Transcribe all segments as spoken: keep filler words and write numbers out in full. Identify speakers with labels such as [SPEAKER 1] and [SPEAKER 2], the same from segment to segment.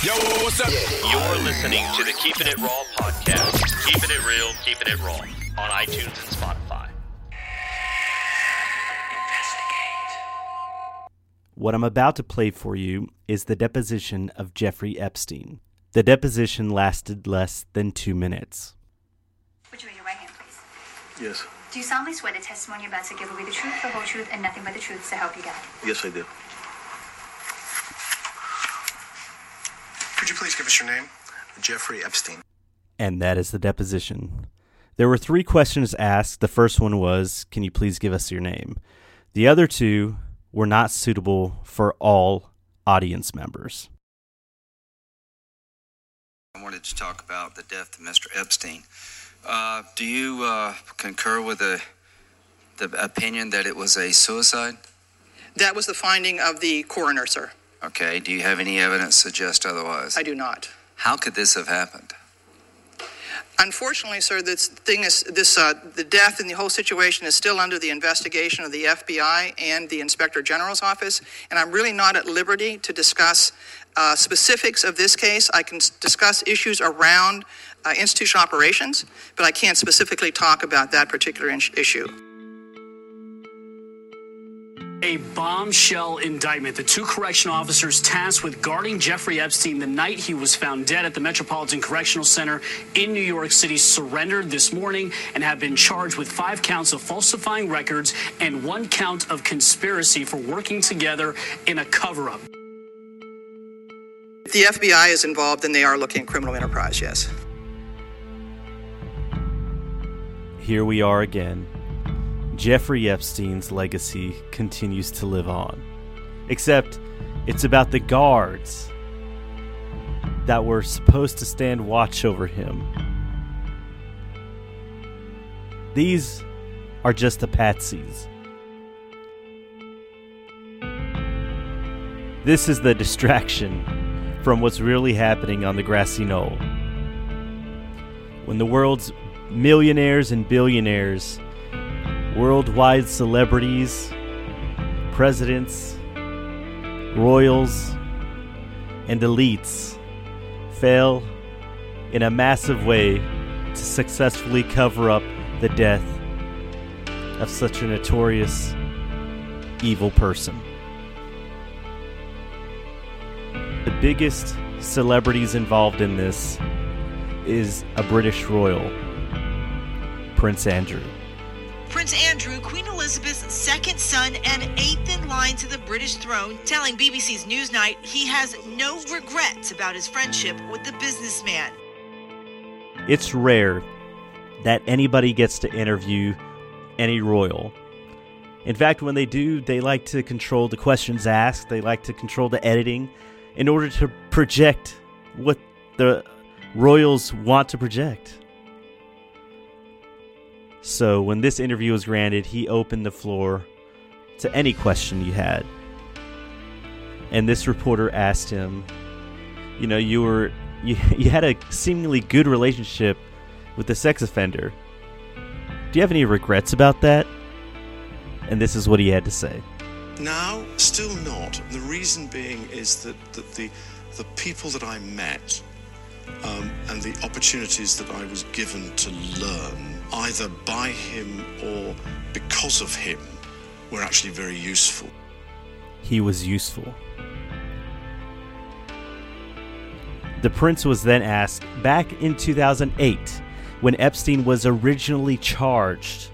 [SPEAKER 1] Yo, what's up?
[SPEAKER 2] You're listening to the Keeping It Raw podcast. Keeping it real, keeping it raw on iTunes and Spotify.
[SPEAKER 3] What I'm about to play for you is the deposition of Jeffrey Epstein. The deposition lasted less than two minutes.
[SPEAKER 4] Would you raise your right hand, please?
[SPEAKER 5] Yes.
[SPEAKER 4] Do you solemnly swear the testimony you're about to give will be the truth, the whole truth, and nothing but the truth, so help you God?
[SPEAKER 5] Yes, I do.
[SPEAKER 6] Could you please give us your name?
[SPEAKER 5] Jeffrey Epstein.
[SPEAKER 3] And that is the deposition. There were three questions asked. The first one was, can you please give us your name? The other two were not suitable for all audience members.
[SPEAKER 7] I wanted to talk about the death of Mister Epstein. Uh, do you uh, concur with the, the opinion that it was a suicide?
[SPEAKER 8] That was the finding of the coroner, sir.
[SPEAKER 7] Okay. Do you have any evidence to suggest otherwise?
[SPEAKER 8] I do not.
[SPEAKER 7] How could this have happened?
[SPEAKER 8] Unfortunately, sir, this thing is this uh, the death and the whole situation is still under the investigation of the F B I and the Inspector General's office, and I'm really not at liberty to discuss uh, specifics of this case. I can s- discuss issues around uh, institutional operations, but I can't specifically talk about that particular in- issue.
[SPEAKER 9] A bombshell indictment. The two correctional officers tasked with guarding Jeffrey Epstein the night he was found dead at the Metropolitan Correctional Center in New York City surrendered this morning and have been charged with five counts of falsifying records and one count of conspiracy for working together in a cover-up.
[SPEAKER 8] If the F B I is involved, then they are looking at criminal enterprise, yes.
[SPEAKER 3] Here we are again. Jeffrey Epstein's legacy continues to live on. Except it's about the guards that were supposed to stand watch over him. These are just the patsies. This is the distraction from what's really happening on the grassy knoll. When the world's millionaires and billionaires, worldwide celebrities, presidents, royals, and elites fail in a massive way to successfully cover up the death of such a notorious evil person. The biggest celebrities involved in this is a British royal, Prince Andrew.
[SPEAKER 10] Prince Andrew, Queen Elizabeth's second son and eighth in line to the British throne, telling B B C's Newsnight he has no regrets about his friendship with the businessman.
[SPEAKER 3] It's rare that anybody gets to interview any royal. In fact, when they do, they like to control the questions asked. They like to control the editing in order to project what the royals want to project. So when this interview was granted, he opened the floor to any question you had. And this reporter asked him, you know, you were you, you had a seemingly good relationship with the sex offender. Do you have any regrets about that? And this is what he had to say.
[SPEAKER 11] No, still not. The reason being is that, that the the people that I met um, and the opportunities that I was given to learn either by him or because of him, were actually very useful.
[SPEAKER 3] He was useful. The prince was then asked, back in two thousand eight, when Epstein was originally charged,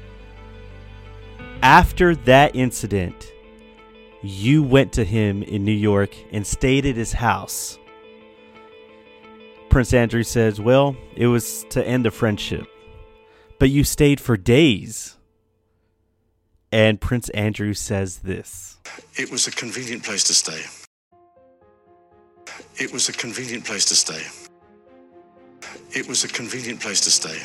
[SPEAKER 3] after that incident, you went to him in New York and stayed at his house. Prince Andrew says, well, it was to end the friendship. But you stayed for days. And Prince Andrew says this.
[SPEAKER 11] It was a convenient place to stay. It was a convenient place to stay. It was a convenient place to stay.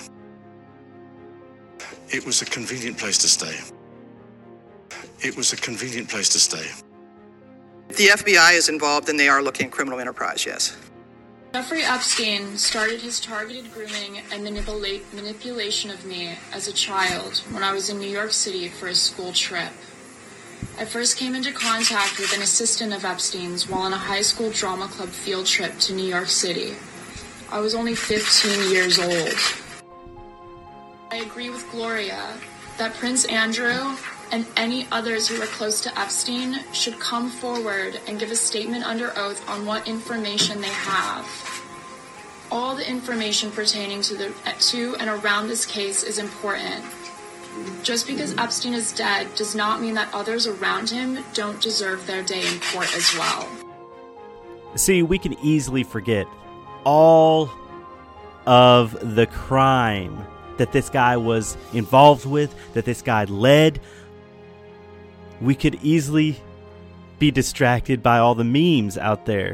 [SPEAKER 11] It was a convenient place to stay. It was a convenient place to stay.
[SPEAKER 8] If the F B I is involved, then they are looking at criminal enterprise, yes.
[SPEAKER 12] Jeffrey Epstein started his targeted grooming and manipulate, manipulation of me as a child when I was in New York City for a school trip. I first came into contact with an assistant of Epstein's while on a high school drama club field trip to New York City. I was only fifteen years old. I agree with Gloria that Prince Andrew and any others who were close to Epstein should come forward and give a statement under oath on what information they have. All the information pertaining to the to and around this case is important. Just because Epstein is dead does not mean that others around him don't deserve their day in court as well.
[SPEAKER 3] See, we can easily forget all of the crime that this guy was involved with, that this guy led. We could easily be distracted by all the memes out there.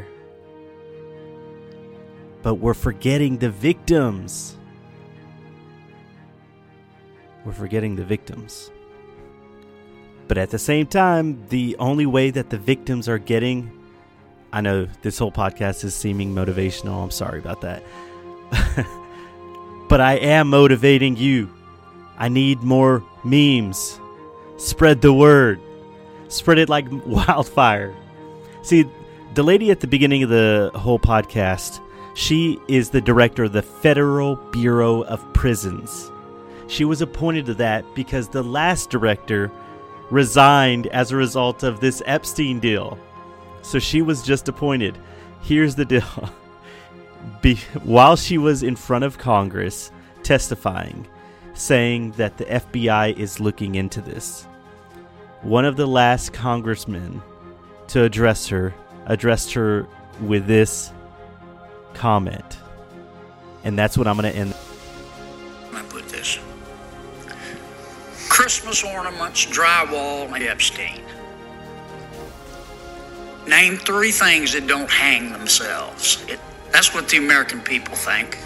[SPEAKER 3] But we're forgetting the victims. We're forgetting the victims. But at the same time, the only way that the victims are getting... I know this whole podcast is seeming motivational. I'm sorry about that. But I am motivating you. I need more memes. Spread the word. Spread it like wildfire. See, the lady at the beginning of the whole podcast, she is the director of the Federal Bureau of Prisons. She was appointed to that because the last director resigned as a result of this Epstein deal. So she was just appointed. Here's the deal. Be, while she was in front of Congress testifying, saying that the F B I is looking into this, one of the last congressmen to address her addressed her with this comment. And that's what I'm going to end.
[SPEAKER 1] I put this. Christmas ornaments, drywall, and Epstein. Name three things that don't hang themselves. It, that's what the American people think.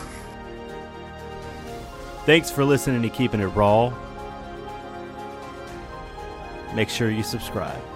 [SPEAKER 3] Thanks for listening to Keeping It Raw. Make sure you subscribe.